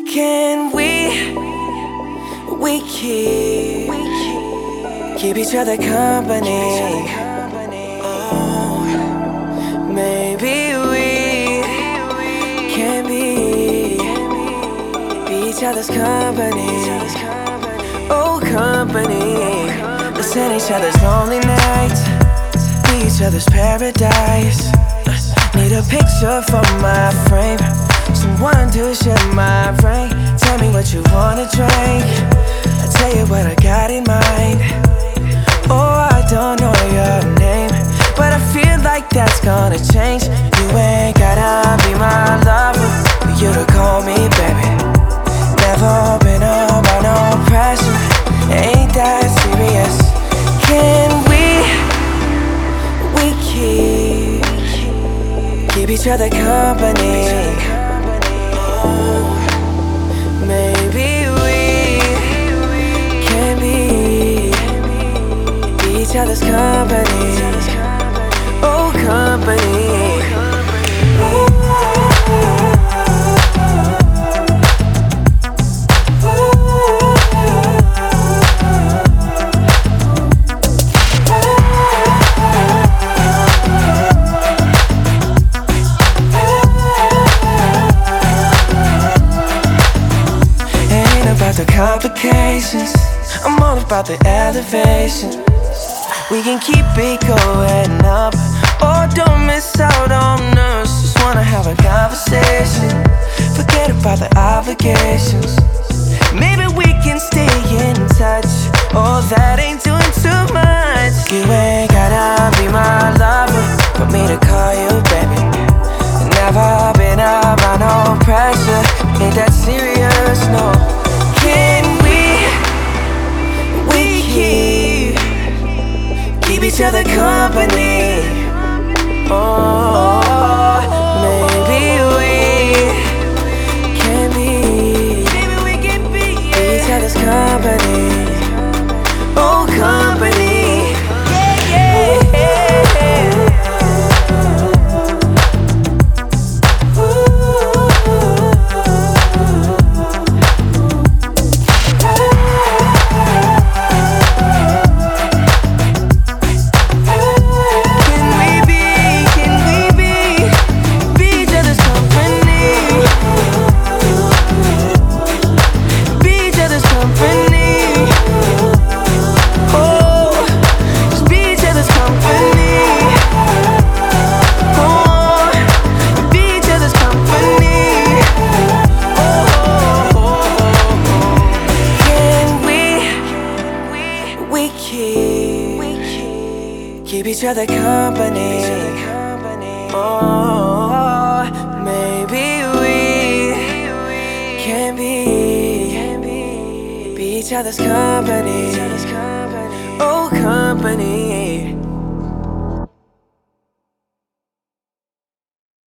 Can we keep each other company? Oh, maybe we can be each other's company. Oh, company. Listen each other's lonely nights, be each other's paradise. Need a picture for my frame, someone to share my brain. Tell me what you wanna drink, I'll tell you what I got in mind. Oh, I don't know your name, but I feel like that's gonna change. You ain't gotta be my lover for you to call me baby. Never been under no pressure, ain't that serious. Can we keep each other company? Oh, maybe we can be each other's company. Oh, company. The complications, I'm all about the elevation. We can keep it going up, or don't miss out on us. Just wanna have a conversation, forget about the obligations. Maybe we can stay in touch, oh that ain't doing too much. You ain't gotta be my lover for me to call you baby. Never been around no pressure, ain't that serious, no. Can we keep each other company? Oh, maybe we can be each other's company. Oh, company. Yeah, yeah. Keep each other company. Oh, maybe we can be each other's company.